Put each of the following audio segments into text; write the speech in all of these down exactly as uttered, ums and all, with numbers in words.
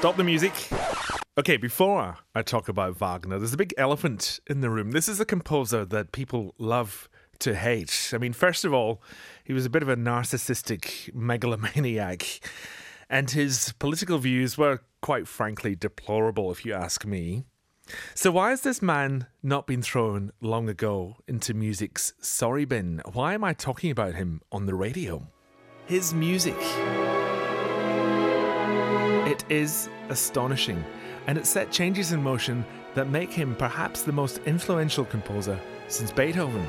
Stop the music. Okay, before I talk about Wagner, there's a big elephant in the room. This is a composer that people love to hate. I mean, first of all, he was a bit of a narcissistic megalomaniac, and his political views were, quite frankly, deplorable, if you ask me. So why has this man not been thrown long ago into music's sorry bin? Why am I talking about him on the radio? His music. It is astonishing, and it set changes in motion that make him perhaps the most influential composer since Beethoven.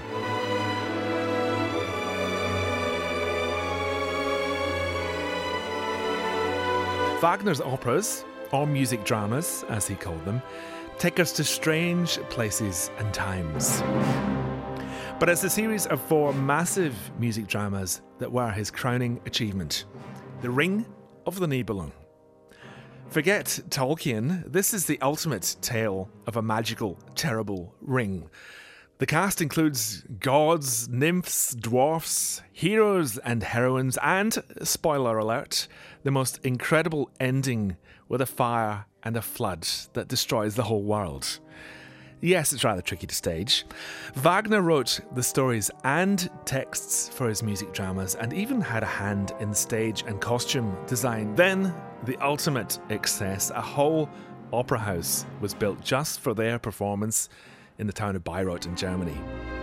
Wagner's operas, or music dramas as he called them, take us to strange places and times. But it's a series of four massive music dramas that were his crowning achievement. The Ring of the Nibelung. Forget Tolkien, this is the ultimate tale of a magical, terrible ring. The cast includes gods, nymphs, dwarfs, heroes and heroines, and, spoiler alert, the most incredible ending with a fire and a flood that destroys the whole world. Yes, it's rather tricky to stage. Wagner wrote the stories and texts for his music dramas and even had a hand in the stage and costume design. Then, the ultimate excess, a whole opera house was built just for their performance in the town of Bayreuth in Germany.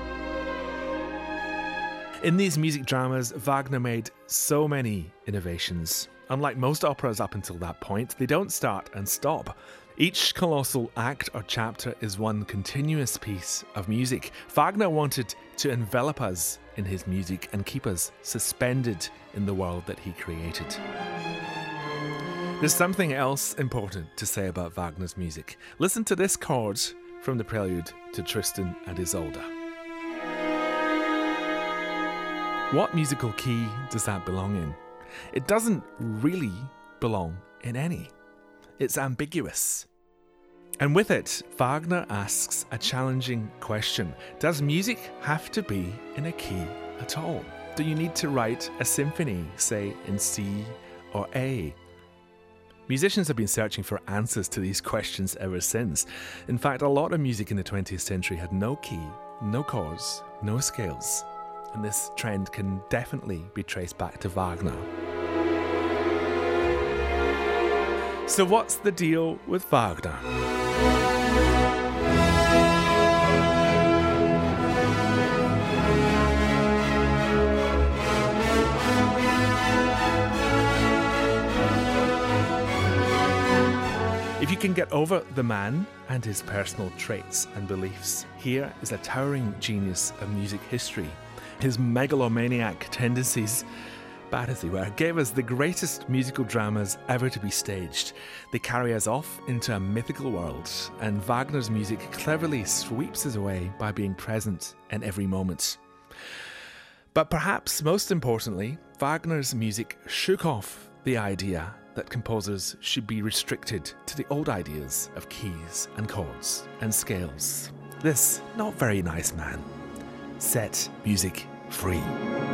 In these music dramas, Wagner made so many innovations. Unlike most operas up until that point, they don't start and stop. Each colossal act or chapter is one continuous piece of music. Wagner wanted to envelop us in his music and keep us suspended in the world that he created. There's something else important to say about Wagner's music. Listen to this chord from the prelude to Tristan and Isolde. What musical key does that belong in? It doesn't really belong in any. It's ambiguous. And with it, Wagner asks a challenging question. Does music have to be in a key at all? Do you need to write a symphony, say, in C or A? Musicians have been searching for answers to these questions ever since. In fact, a lot of music in the twentieth century had no key, no chords, no scales. And this trend can definitely be traced back to Wagner. So what's the deal with Wagner? If you can get over the man and his personal traits and beliefs, here is a towering genius of music history. His megalomaniac tendencies, bad as they were, gave us the greatest musical dramas ever to be staged. They carry us off into a mythical world, and Wagner's music cleverly sweeps us away by being present in every moment. But perhaps most importantly, Wagner's music shook off the idea that composers should be restricted to the old ideas of keys and chords and scales. This not very nice man set music free.